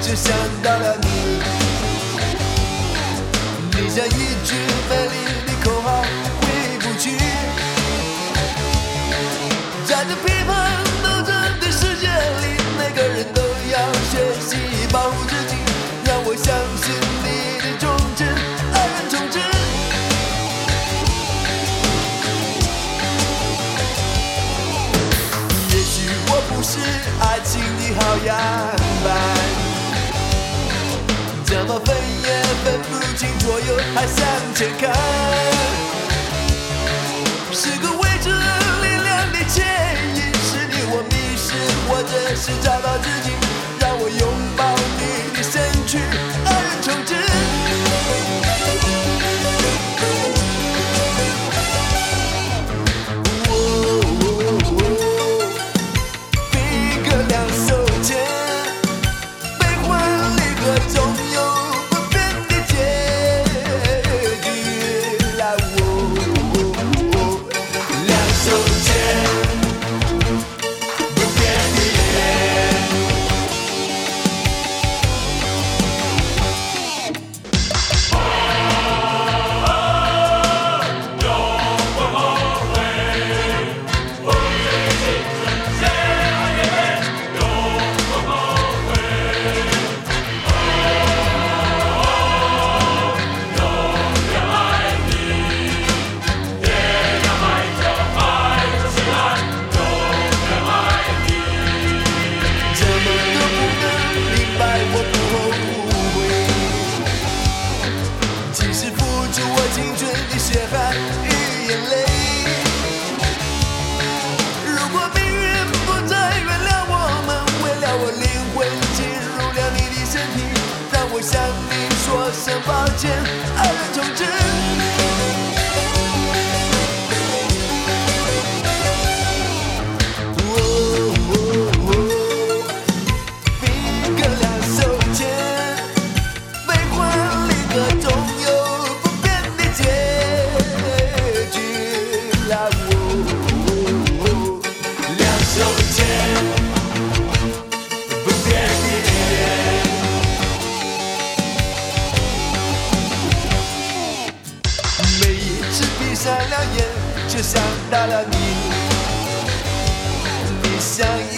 就想到了你。你像一句美丽的口号回不去，在这批判斗争的世界里，每个人都要学习保护自己。让我相信你的忠贞，爱人忠贞。也许我不是爱情的好样板，怎么分也分不清左右，还向前看。是个未知力量的牵引，是你我迷失，或者是找到自己。让我拥抱你的身躯，爱人忠贞。比个两手牵，悲欢离合总有不变的结局。来，两手牵，不变的脸。血汗与眼泪，如果命运不再原谅我们，为了我灵魂进入了你的身体，让我向你说声抱歉，爱人忠贞。比个两手牵，悲欢离合总有不变的结局。两手牵，不变的脸。每一次闭上了眼，就想到了你。你像